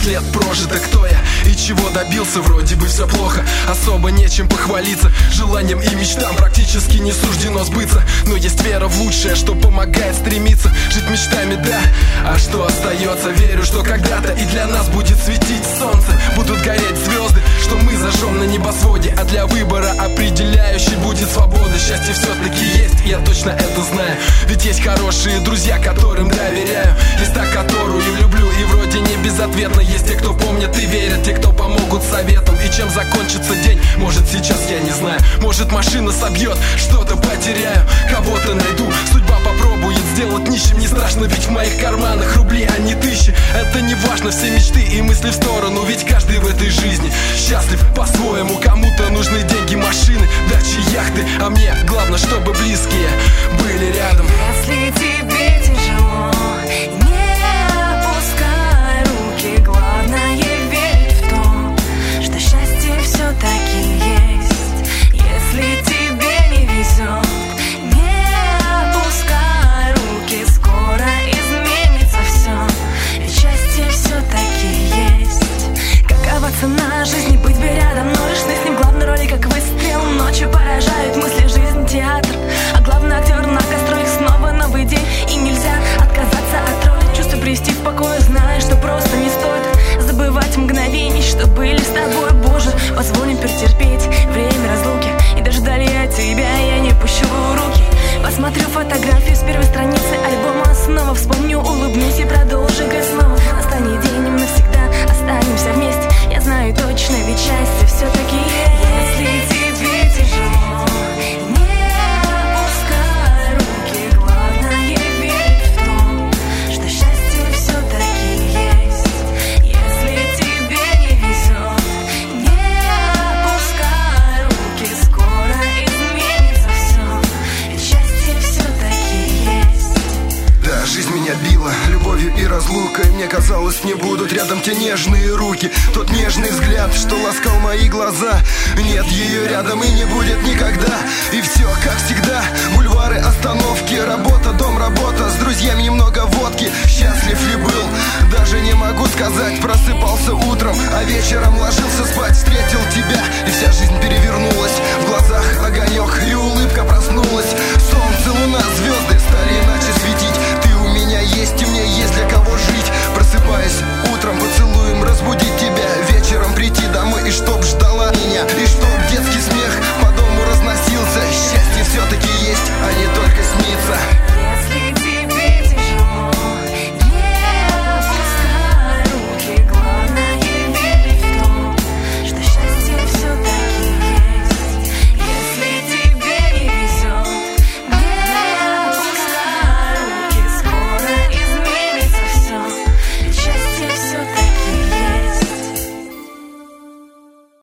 лет прожито. Кто я и чего добился? Вроде бы все плохо, особо нечем похвалиться. Желаниям и мечтам практически не суждено сбыться. Но есть вера в лучшее, что помогает стремиться. Жить мечтами, да, а что остается? Верю, что когда-то и для нас будет светить солнце. Будут гореть звезды, что мы зажжем на небосводе. А для выбора определяющей будет свобода. Счастье все-таки есть, я точно это знаю. Ведь есть хорошие друзья, которым доверяю. Есть та, которую люблю, и вроде не безответно. Есть те, кто помнят и верят, те, кто помогут советом. И чем закончится день, может сейчас я не знаю. Может машина собьет, что-то потеряю, кого-то найду. Судьба попробует сделать нищим, не страшно, ведь в моих карманах рубли, а не тысячи. Это не важно, все мечты и мысли в сторону. Ведь каждый в этой жизни счастлив по-своему. Кому-то нужны деньги, машины, дачи, яхты. А мне главное, чтобы близкие были рядом. Если тебе тяжело, не опускай руки. Главное верить в то, что счастье все-таки есть. Если тебе не везет, не опускай руки. Скоро изменится все, ведь счастье все-таки есть. Какова цена жизни, быть бы рядом, но лишь с ним главной роли, как выстрел. Ночью поражают мысли, жизнь театр, а главный актер на кострах снова новый день. И нельзя отказаться от роли, чувство привести в покой, зная, что просто не стоит забывать мгновений, что были с тобой. Боже, позволим перетерпеть время разлуки, и даже вдали от тебя я не пущу руки. Посмотрю фотографию с первой страницы альбома, снова вспомню, улыбнусь и продолжу играть снова. Настанет день, мы навсегда останемся вместе. Я знаю точно, ведь счастье все-таки есть. Если тебе тяжело, не опускай руки. Главное верить в то, что счастье все-таки есть. Если тебе не везет, не опускай руки. Скоро изменится все, ведь счастье все-таки есть. Да, жизнь меня била любовью и разлукой. Мне казалось, не будут рядом те нежные руки, тот нежный взгляд, что ласкал мои глаза. Нет ее рядом и не будет никогда. И все, как всегда, бульвары, остановки, работа, дом, работа, с друзьями немного водки.